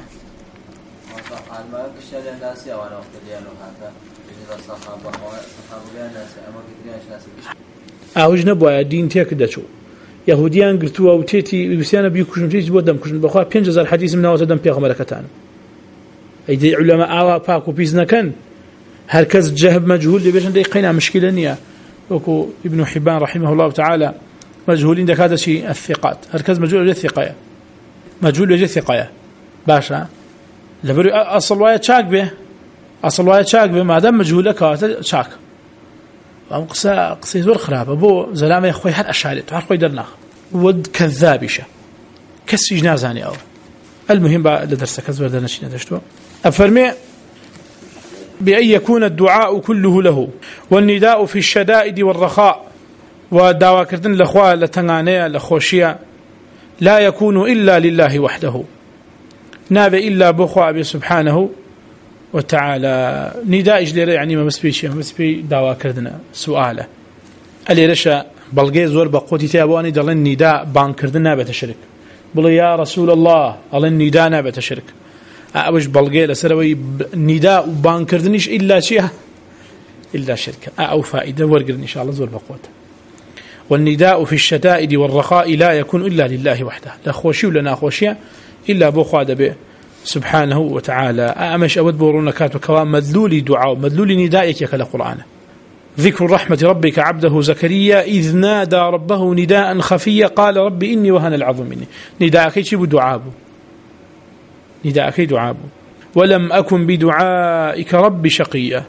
A: أوج نبوا دين تيك دشوا يهوديان قرتوا وتيتي بسيانا بيكوشن تيجي بودم كوشن بخوا بينجز الحديث من هذا دم بيغمر كتان أي علماء آوا باكو بيزنا كان هركز جهب مجهول اللي بيشن دقيقين مشكلة نية وكو ابن حبان رحمه الله تعالى مجهولين ده هذا شيء الثقات هركز مجهول وجه ثقايا مجهول وجه ثقايا باشا لبري أصل وايد شاك به أصل وايد شاك به ما دام مجهول لك هذا شاك أم قصة قصة زور خراب أبو زلامة يخوي حد أشعري تعرف خوي درناخ ود كذابيشة كسي جنازاني أو المهم بقى لدرسة كذب درناشين دشتوا أفرمي بأن يكون الدعاء كله له والنداء في الشدائد والرخاء ودعوة كردن الأخوة لتنغانية لخوشية لا يكون إلا لله وحده نابع إلا بخوة أبي سبحانه وتعالى نداء إجلير يعني ما مسبيش ما مسبي دعوة كردنا سؤاله اللي رشا بلغي زور بقوتي تابواني دلن نداء بان كردنا بتشرك بل يا رسول الله الله النداء نابت شرك أوش بلغي لسروي نداء بان كردنيش إلا شيء إلا شركة أو فائدة ورقرن إن شاء الله زور بقوته والنداء في الشدائد والرخاء لا يكون إلا لله وحده لا خوشي ولا ناخوشي إلا بخواد به سبحانه وتعالى أمش أود بورون كاتب كوام مدلولي دعاء مدلولي ندائك يا كلا قرآن ذكر رحمة ربك عبده زكريا إذ نادى ربه نداء خفيا قال رب إني وهن العظم مني نداءك يجب دعابه نداءك دعابه ولم أكن بدعائك رب شقيا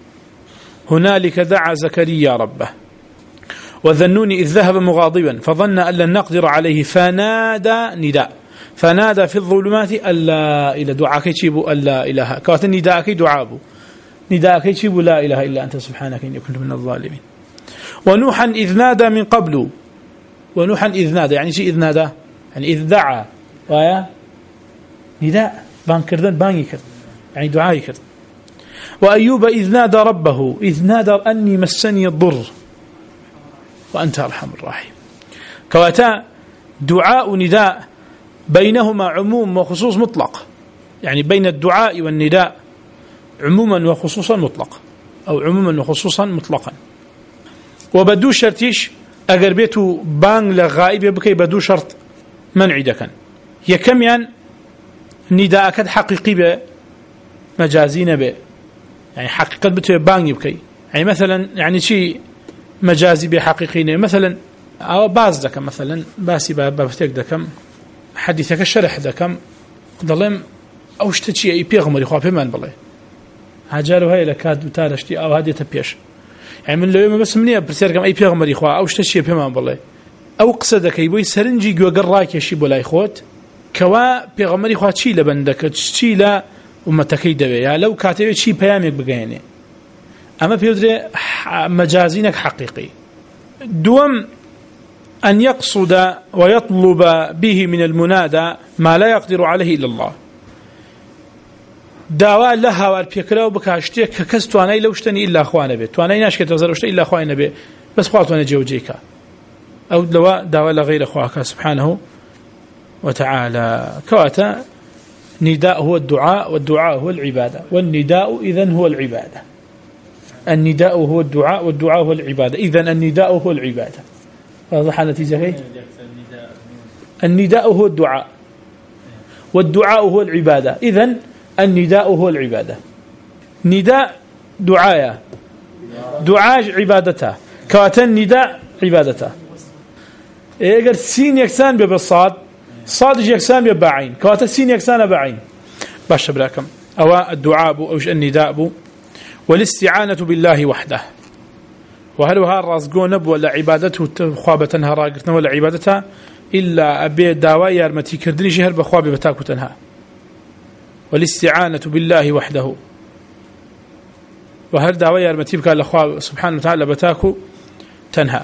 A: هنالك دعا زكريا ربه وذنون إذ ذهب مغاضبا فظن أن لن نقدر عليه فنادى نداء فنادى في الظلمات ألا إلى دعاك يجب ألا إله كواتن نداءك دعابه نداءك يجب لا إله إلا أنت سبحانك إني كنت من الظالمين ونوحا إذ نادى من قبل ونوحا إذ نادى يعني شيء إذ نادى يعني إذ دعا ويا نداء بان كردن بان يكرد يعني دعاء يكرد وأيوب إذ نادى ربه إذ نادى أني مسني الضر وأنت أرحم الراحمين كواتا دعاء نداء بينهما عموم وخصوص مطلق يعني بين الدعاء والنداء عموما وخصوصا مطلق أو عموما وخصوصا مطلقا وبدو شرطيش أجر بيتو بان لغائب بكي بدو شرط منع دكان يكم يعني نداء كد حقيقي بمجازين به يعني حقيقة بتو بان يبكي يعني مثلا يعني شيء مجازي بحقيقين مثلا أو باز دكم مثلا باسي بفتك دكم حديثك الشرح دكم ضلهم أو اشتشي أي بيغمر يخاف من بالله هاجروا هاي لكاد تارشتي أو هذه تبيش يعني من اليوم بس مني برسيركم أي بيغمر يخوا أو اشتشي بيمان بالله أو قصدك يبوي سرنجي جوجراك يشي بلا يخوت كوا بيغمر يخوا شيء لبندك شيء لا ومتكي دبي يعني لو كاتب شيء بيامك بجاني أما بيدري مجازينك حقيقي دوم أن يقصد ويطلب به من المنادى ما لا يقدر عليه إلا الله داوا لها والبيكراو بكاشتيك ككستو أنا إلا وشتني إلا أخوانا به تواني ناشك توزر وشتني إلا أخوانا به بس خواتوانا جوجيكا أو دوا داوا لغير أخواك سبحانه وتعالى كواتا نداء هو الدعاء والدعاء هو العبادة والنداء إذن هو العبادة النداء هو الدعاء والدعاء هو العبادة إذن النداء هو العبادة واضح نتيجة هي النداء هو الدعاء والدعاء هو العبادة إذن النداء هو العبادة نداء دعايا دعاء عبادته كواتن نداء عبادته اگر سين يكسان بالصاد صاد يكسان بعين كواتن سين يكسان بعين باش براكم أو الدعاء بو أو النداء بو والاستعانة بالله وحده وهل هذا رازقون بو ولا عبادته خوابتنها راقتنا ولا عبادتها إلا أبي داوى يارمتي كردني شهر بخوابي بتاكو تنها والاستعانة بالله وحده وهل داوى يارمتي بك الله سبحانه وتعالى بتاكو تنها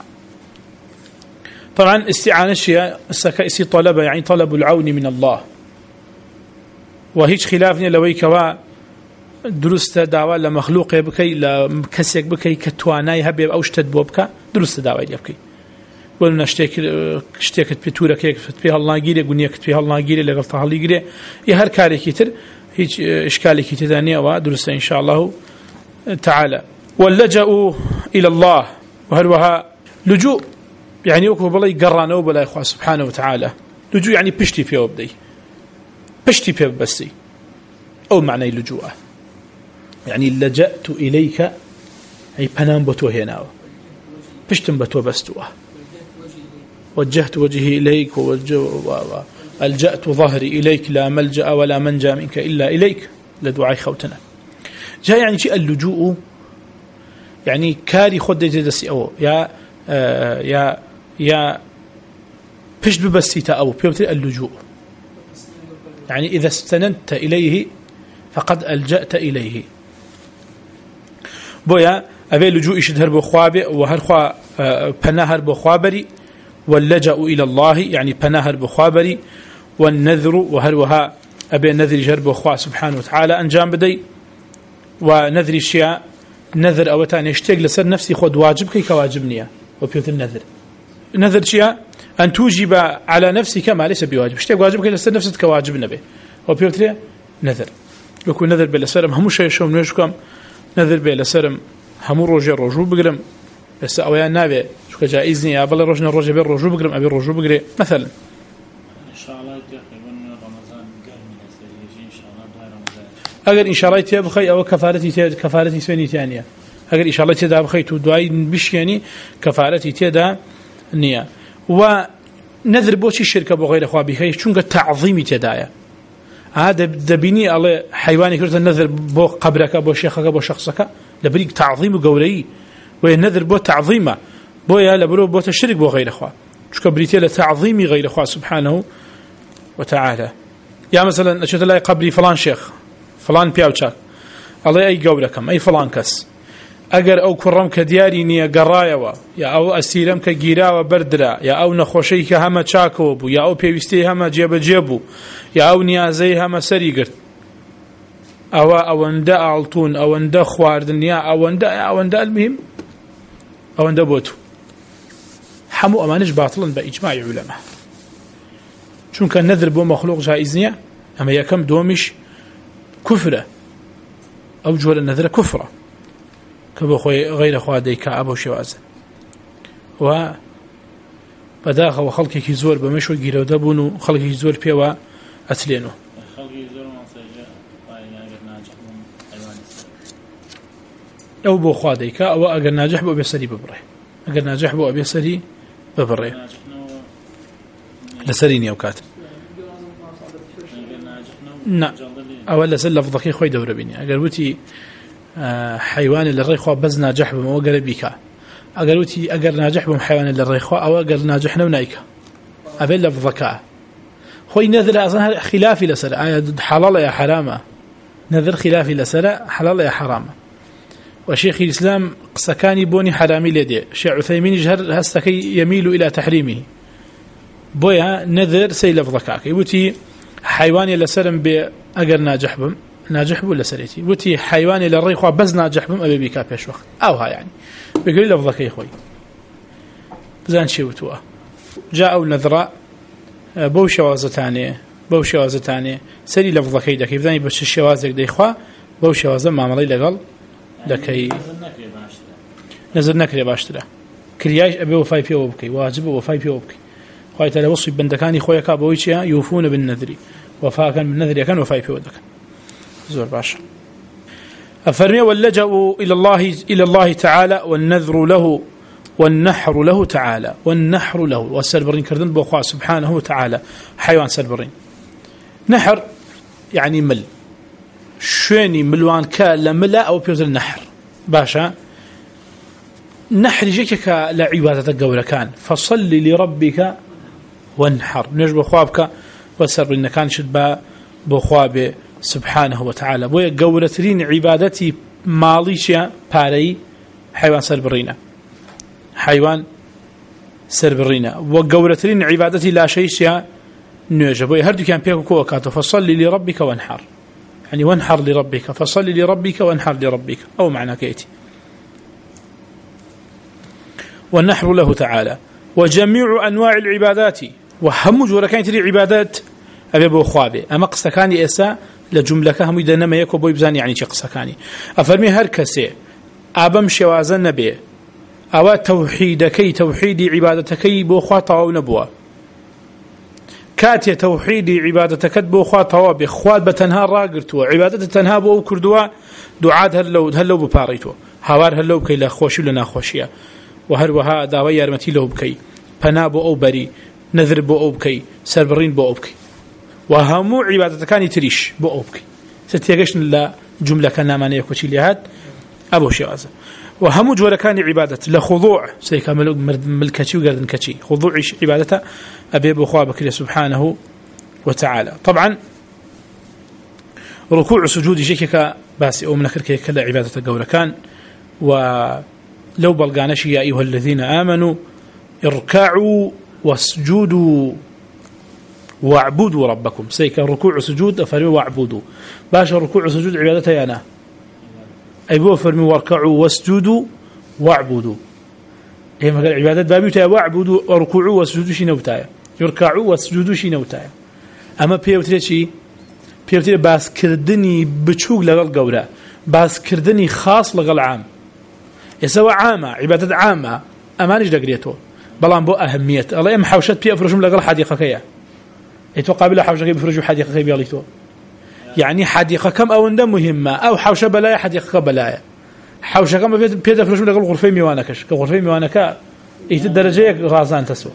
A: طبعا استعانة شيء السكائسي طلب يعني طلب العون من الله وهيج خلافني لوي كوا درست داوا لمخلوق بكي لكسك بكي كتواناي هبي او شتد بوبك درست داوا يبكي ولنا اشتيك اشتيكت بتوره كيك فيها الله غيري غنيك فيها الله غيري لغلطها لي غيري يا هر كاري كتر هيج اشكالي كتداني او درست ان شاء الله تعالى واللجأ الى الله وهروها لجوء يعني وكو بلاي قرانو بلا اخوة سبحانه وتعالى لجوء يعني بشتي فيه وبدي بشتي فيه بسي او معنى اللجوء يعني لجأت اليك اي بنام بتو هنا بشتم بتو بستوه وجهت وجهي اليك والجأت ظهري اليك لا ملجأ ولا منجا منك الا اليك لدعاء خوتنا جاء يعني شيء اللجوء يعني كاري خد دسي او يا آه يا يا بشت ببسيتا أو بيوتي اللجوء يعني إذا استندت إليه فقد ألجأت إليه بويا أبي اللجوء يشدهر بخوابي وهرخوا بناهر بخوابري واللجأ إلى الله يعني بناهر بخوابري والنذر وهروها أبي النذر يجهر بخوا سبحانه وتعالى أنجام بدي ونذر الشيء نذر أو تاني يشتاق لسر نفسي خود واجب كي كواجبني وبيوت النذر نذر شيء أن توجب على نفسك ما ليس بواجب اشتاق واجب كي لسر نفسك كواجب نبي وبيوت نذر لو نذر بالسرم هم شيء شو منشكم نذر بالسرم هم روج الرجو بقرم بس أويا نبي شو كجائزني يا بلا رجنا الرجو بالرجو بقرم أبي الرجو بقري مثلا
B: إن شاء الله تقريبا رمضان قال من السريج إن شاء الله ده رمضان
A: أجر إن شاء الله تبخي أو كفارتي تي كفارتي سنة ثانية أجر إن شاء الله تدا بخي تدعي بش يعني كفارتي تدا نية ونذر بوشي الشركة بغير أخوابي خي شونك تعظيمي تدايا هذا دبيني الله حيواني كرت النذر بو قبرك بو شيخك بو شخصك لبريك تعظيم وقولي والنذر بو تعظيمه بو يا لبرو بو تشرك بو غير أخواب شو بريتي لتعظيم غير أخواب سبحانه وتعالى يا مثلا أشهد الله قبري فلان شيخ فلان بياوشاك الله أي قولكم أي فلان كس أجر أو كرم كدياري نيا قرايوا يا أو أسيرم كجيرا وبردرا يا أو نخوشي كهما شاكوبو يا أو بيوستي هما جيب جيبو يا أو نيا زي هما سريقر أو أو اندا عالطون أو اندا خواردنيا أو اندا أو اندا المهم أو اندا بوتو حمو أمانش باطلا بإجماع علماء شون كان نذر بو مخلوق جائزنيا أما يكم دومش كفرة أو جول النذر كفرة كبو غير خوادي كعب وشواز و بداخل وخلقك يزور بمشو جيرو دبونو خلقك يزور بيوا أتلينو
B: خلقك يزور منسجة وإن أجر ناجح حيوان
A: أو بو خوادي كا أو أجر ناجح بو بيسري ببره أجر ناجح بو بيسري ببره لسريني أوقات نعم أولا سل لفظك خوي دور بيني أجر وتي حيوان اللي ريخوا بز ناجح بهم أو أجر بيكا أجر وتي أجر ناجح بهم حيوان اللي ريخوا أو أجر ناجح نونايكا أبي لفظك خوي نذر أصلا خلافي لسر آية حلال يا حرامة نذر خلافي لسر حلال يا حرامة وشيخ الإسلام سكاني بوني حرامي لدي شيخ عثيمين جهر هستكي يميل إلى تحريمه بويا نذر سي لفظك يبوتي حيواني لسرم بأجر ناجح بهم ناجح ولا سريتي وتي حيواني للريخوا بز ناجح بهم أبي بيكا بيش وقت أوها يعني بيقول لفظك يا أخوي زان شي وتوا جاءوا النذراء بو شوازتاني بو شوازتاني سري لفظك يدك يبدأني بس الشوازك دي إخوة بو شوازة معاملي لقل لكي نزل نكري باشترا كرياش أبي وفاي فيه وبكي واجب وفاي فيه وبكي خوي ترى وصي بندكاني خويا كابويشيا يوفون بالنذر وفاء كان بالنذر كان وفاي فيه ودك زور باش أفرمي واللجأ إلى الله إلى الله تعالى والنذر له والنحر له تعالى والنحر له والسربرين كردن بوخوا سبحانه وتعالى حيوان سربرين نحر يعني مل شويني ملوان كا ملا أو بيوز النحر باشا نحر جيكك لعبادة قولة كان فصل لربك وانحر نجب خوابك والسربرين كان شد بخواب سبحانه وتعالى بويا قولترين عبادتي ماليشيا باري حيوان سربرينا حيوان سربرينا وقولترين عبادتي لا شيء نوجه بويا هردو كان بيكو كوكاتو فصل لربك وانحر يعني وانحر لربك فصل لربك وانحر لربك أو معنى كيتي والنحر له تعالى وجميع أنواع العبادات وهم جوركان تري عبادات أبي بو خوابي أما قصكاني إسا لجملة هم إذا نما يكو بو يبزاني يعني شي قصكاني أفرمي هر كسي أبم شوازن نبي أو توحيدكي توحيدي عبادتكي بو خوا طواو نبوا كاتي توحيدي عبادتك بو خوا طواو بخواد بتنها راقرتوا عبادة تنها بو كردوا دعاد هلو هلو بباريتوا هوار هلو بكي لا خوشي ولا ناخوشيا وهر وها داوي يرمتي له بكي پنا بو أو بري نذر بو أو بكي سربرين بو أو بكي وهمو عبادة كان تريش بو أو بكي ستيقشن لا جملة كان نامانية يكوشي لهاد أبو شوازة وهمو جولا كان عبادة لخضوع سيكا ملكتي وقردن كتي خضوع عبادة أبي أبو خوابك سبحانه وتعالى طبعا ركوع سجود شيكك باسي أو منكر كلا عبادة قولا كان ولو بلغانش يا أيها الذين آمنوا اركعوا واسجدوا واعبدوا ربكم سيكا ركوع سجود أفرمي واعبدوا باشا ركوع سجود عبادتي أنا أي بو فرمي واركعوا واسجدوا واعبدوا هي مثل عبادات بابيوتا واعبدوا وركوعوا واسجدوا شي نوتايا يركعوا واسجدوا شي نوتايا أما بيوتري شي بيوتري باس كردني بتشوق لغل قولا باس كردني خاص لغل عام يسوى عامة عبادات عامة أمانش دقريته بلان بو أهمية الله يم حوشت بي أفرجهم لغل حديقة كيا يتوقع بلا حوشة بيفرجوا حديقة كيا بياليتو يعني حديقة كم أو ندم مهمة أو حوشة بلايا حديقة بلايا حوشة كم بيد أفرجهم لغل غرفة ميوانكش كغرفة ميوانكا إيه الدرجة غازان تسوى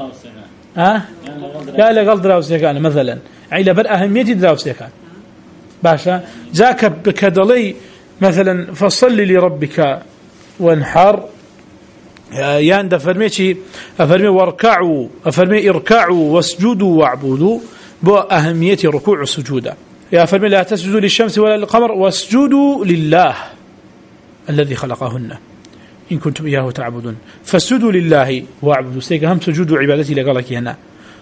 A: ها لا لغل دراوسيا كان مثلا يعني لبر أهمية دراوسيا كان باشا ذاك بكدلي مثلا فصل لربك وانحر يان دا فرميتي أفرمي واركعوا أفرمي اركعوا واسجدوا واعبدوا بو أهمية ركوع السجود يا فرمي لا تسجدوا للشمس ولا للقمر واسجدوا لله الذي خلقهن إن كنتم إياه تعبدون فاسجدوا لله واعبدوا سيكا هم سجودوا عبادتي لقالك هنا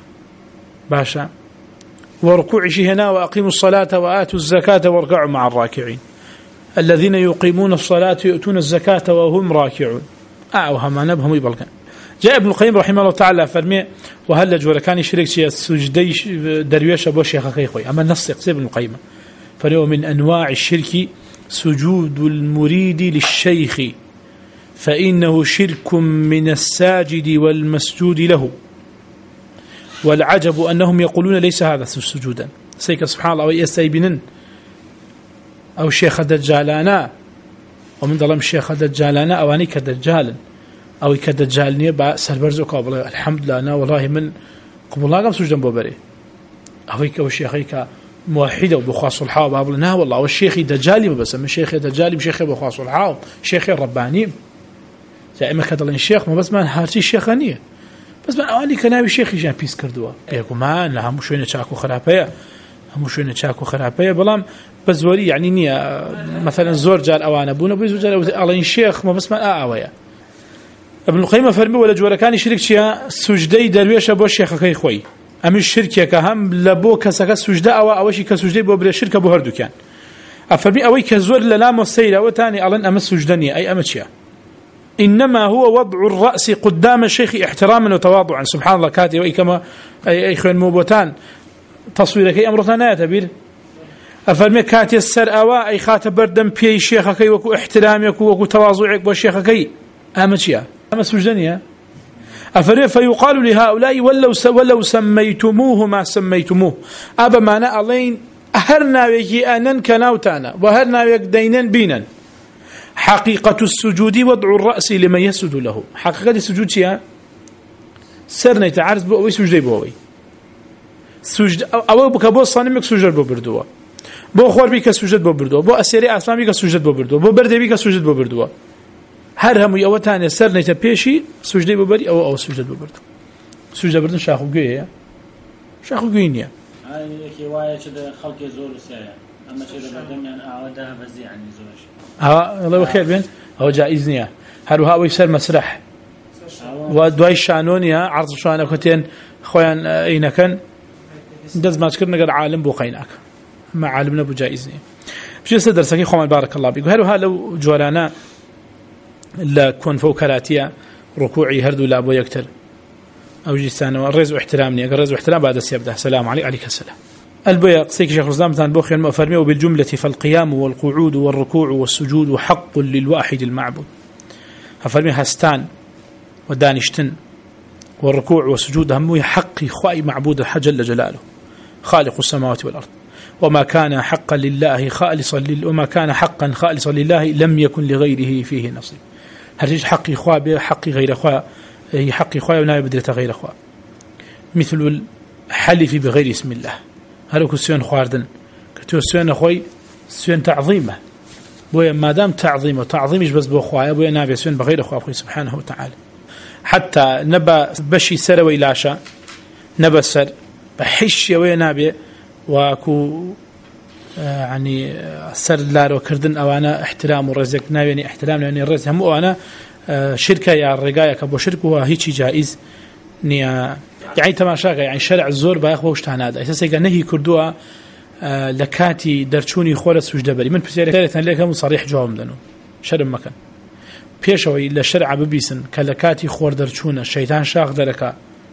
A: باشا وركوع شي هنا وأقيموا الصلاة وآتوا الزكاة واركعوا مع الراكعين الذين يقيمون الصلاة ويؤتون الزكاة وهم راكعون أعوها ما نبهم يبلغن جاء ابن القيم رحمه الله تعالى فرمي وهل جورا كان يشرك شيء سجدي درويش ابو شيخ خيخوي اما النص يقصد ابن القيم فهو من انواع الشرك سجود المريد للشيخ فانه شرك من الساجد والمسجود له والعجب انهم يقولون ليس هذا سجودا سيك سبحان الله ويستيبنن او شيخ دجالانا ومن ظلم الشيخ دجالانا او اني كدجال او كدجالني با سربرزو قبل الحمد لله انا والله من قبل الله قام سجدن بوبري اويك او شيخيك موحده وبخاص الحاو بابلنا والله والشيخ دجالي بس من شيخ دجالي بشيخ بخاص الحاو شيخ الرباني دائما كدلن الشيخ ما بس ما هارتي شيخانيه بس ما اواني كنابي شيخ جان بيس كردوا بيقول ما لا هم شويه تشاكو خرابيه هم شويه تشاكو خرابيه بلام بزوري يعني نيه مثلا زور جال اوان ابونا بيزو جال الله الشيخ ما بس ما اويا ابن القيم فرمي ولا جوار كان يشرك شيء سجدي درويش ابو الشيخ كي خوي ام الشركه كهم لبو كسك سجده او او شي كسجدي بو بلا شركه بو هردو كان افرمي اوي كزور لا مسيله وثاني الان ام سجدني اي امشيا انما هو وضع الراس قدام الشيخ احتراما وتواضعا سبحان الله كاتي واي كما اي اخوان موبوتان تصويرك امر ثانيه تبير افرمي كاتي السر اوا اي خاطب بردم بي شيخ كي وكو احترامك وكو تواضعك بو شيخ كي امشيا أما سجدنيا أفري فيقال لهؤلاء ولو ولو سميتموه ما سميتموه أبا معنى ألين هرنا ويكي أنن كناوتانا وهرنا ويك دينا بينا. حقيقة السجود وضع الرأس لمن يسجد له. حقيقة السجود شيء سرنا يتعرض بأوي سجد بأوي سجد أو بكبو صانمك سجد ببردوا بو خوار بيك سجد ببردوا بو أسيري أسمان بيك سجد ببردوا بو برد بيك سجد ببردوا هر هم يوتان سرنا يتبيشي سجد ببري أو أو سجد ببردوا سجد ببردن شاخو جيه شاخو جينيا
B: هاي كواية كده خلق زور سيا أما كده بعدين يعني أعودها بزي يعني زورش
A: ها الله بخير بين هو جائز نيا هروها ويسر مسرح ودواي شانونيا عرض شانه كتين خوان أين كان دز ما شكرنا قال عالم بوقيناك ما عالمنا بجائز نيا بشي صدر سكين خوان بارك الله بيك هروها لو جورانا لا كون فوكراتيا ركوعي هردو لا أبو يكتر أو جيسانه الرز واحترامني الرز واحترام بعد سيبدأ سلام عليك عليك السلام البيا قصيك شيخ الإسلام تان بوخي المؤفرمي وبالجملة فالقيام والقعود والركوع والسجود حق للواحد المعبود هفرمي هستان ودانشتن والركوع والسجود هم حق خواء معبود جل جلاله خالق السماوات والأرض وما كان حقا لله خالصا لل وما كان حقا خالصا لله لم يكن لغيره فيه نصيب هرج حق خواء بحق غير خواء هي حق خواء ولا بدرة غير خواء مثل الحلف بغير اسم الله هلوك السيون خواردن كتو السيون أخوي السيون تعظيمه بويا ما دام تعظيمه تعظيمش بس بأخويا بويا نابي السيون بغير أخوة أخوي سبحانه وتعالى حتى نبا بشي سر ويلاشا نبا سر بحش يا ويا نابي وأكو آه يعني سر لارو كردن أو أنا احترام ورزق نابي يعني احترام يعني الرزق هم أنا آه شركة يا الرجاية كبو شركة وهيك جائز نيا يعني تماشاك يعني شرع الزور باخو وشتانادا اساسا نهي كردوا آه لكاتي درچوني خول سجده بري من بسيرتان لكم صريح جواب دنو شرم مكان بيشوي الا شرع ببيسن كلكاتي خور درچونه الشيطان شاخ دركا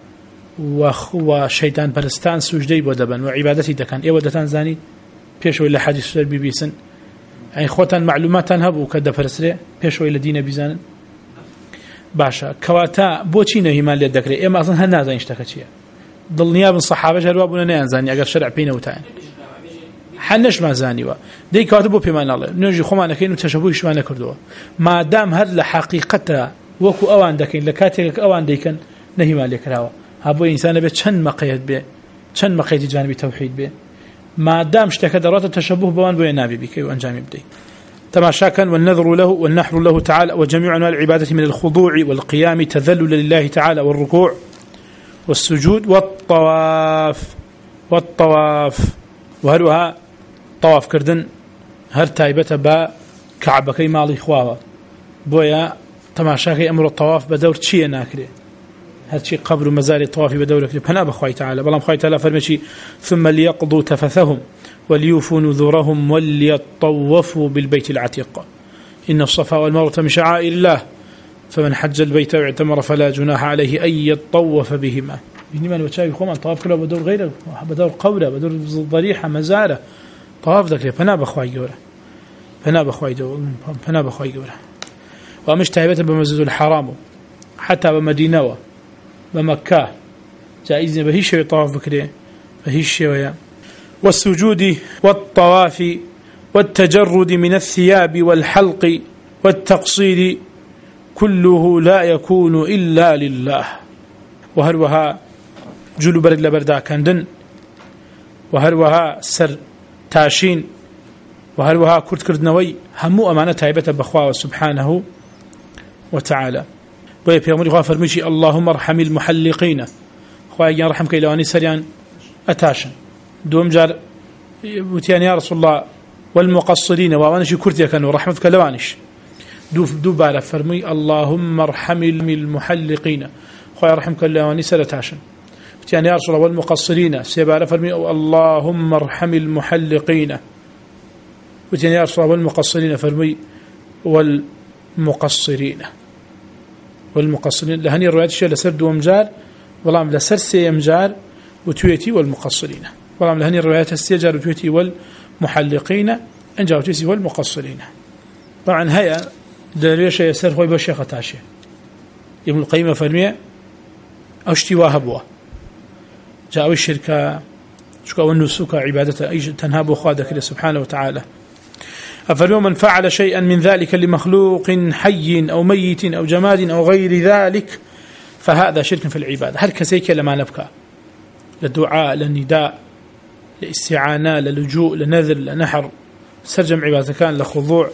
A: وخوا شيطان برستان سجدي بودبن وعبادتي دكان اي ودتان زاني بيشوي الا حديث ببيسن يعني خوتان معلومات هبو كدا فرسري بيشوي لدين بيزان باشا كواتا بوچی نه هیمان لێ دەکرێت ئێمە ئەسڵەن هەر نازانین شتەکە چییە دڵنیا بن سەحابەش هەروە بوونە نەیانزانی ئەگەر شەرع پێی نەوتایە هەر نەشمان زانیوە دەی کەواتە بۆ پێمان ناڵێ نوێژی خۆمانەکەین و تەشەبوهیشمان نەکردووە مادام هەر لە حەقیقەتە وەکو ئەوان دەکەین لە کاتێک ئەوان دەیکەن نەهیمان لێ کراوە ها بۆ ئینسانە بێت چەند مەقەیەت بێ چەند مەقەیەتی جانبی تەوحید بێ مادام شتەکە دەڕاتە تەشەبوه بەوان بۆیە نابێ بیکەی و ئەنجامی بدەیت تماشاكا والنذر له والنحر له تعالى وجميع أنواع العبادة من الخضوع والقيام تذلل لله تعالى والركوع والسجود والطواف والطواف وهلوها طواف كردن هر تايبة با كعبكي مالي خواها بويا تماشاكي أمر الطواف بدور تشي ناكري هرشي قبر مزار الطواف بدور فنا بخواي تعالى بلام خواي تعالى فرمشي ثم ليقضوا تفثهم وليوفوا نذورهم وليطوفوا بالبيت العتيق إن الصفا والمروة من شعائر الله فمن حج البيت واعتمر فلا جناح عليه أن يطوف بهما بني من وتشاي خوما طواف كله بدور غيره بدور قوله بدور ضريحة مزارة طواف ذكر فنا بخواي جوره فنا بخواي جوره فنا بخواي جوره ومش تعبت بمسجد الحرام حتى بمدينة بمكة جائز بهيش طواف بكره بهيش ويا والسجود والطواف والتجرد من الثياب والحلق والتقصير كله لا يكون إلا لله وهروها جلو برد لبردا كندن وهروها سر تاشين وهروها كرد كردنوي همو أمانة تايبة بخواه سبحانه وتعالى ويبيامر خواه فرميشي اللهم ارحم المحلقين خواه يرحمك إلواني سريان أتاشن دوم جار وتيان يا رسول الله والمقصرين وانش كرتي كانوا رحمتك لوانش دو دو بالا فرمي اللهم ارحم المحلقين خويا رحمك لواني سلتاشن وتيان يا رسول الله والمقصرين سيبالا فرمي اللهم ارحم المحلقين وتيان يا رسول الله والمقصرين فرمي والمقصرين والمقصرين لهني الروايات الشيء لسر دوم جار والله لسر سيم جار وتويتي والمقصرين والله لهني الروايات السيجار وتويتي والمحلقين ان جاء وتويتي والمقصرين طبعا هيا درويش يسر خوي بشيخ تاشي ابن القيم فرمي اشتي واهبوا جاءوا الشركه شكو النسك عبادة أي تنهاب خادك سبحانه وتعالى. أفلو من فعل شيئا من ذلك لمخلوق حي أو ميت أو جماد أو غير ذلك فهذا شرك في العبادة. هل كسيك لما نبكى للدعاء للنداء لاستعانة للجوء لنذر لنحر سرجم عبادة كان لخضوع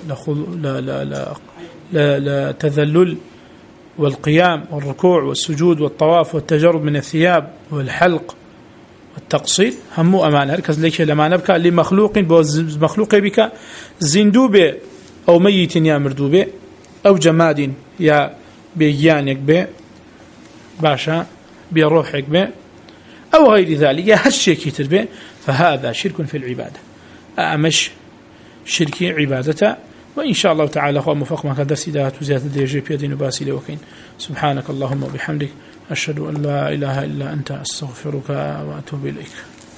A: لتذلل والقيام والركوع والسجود والطواف والتجرد من الثياب والحلق والتقصير همو أمانة. هركز ليش لما نبكى لمخلوق مخلوق بك زندوبة أو ميت يا مردوبة أو جماد يا بيانك به باشا بروحك به أو غير ذلك يا هالشيء كتر به فهذا شرك في العبادة. أمش شرك عبادته. وإن شاء الله تعالى هو موفق ما كدرس إداهات وزيادة درجة بيدين وباسل وكين. سبحانك اللهم وبحمدك أشهد أن لا إله إلا أنت أستغفرك وأتوب إليك.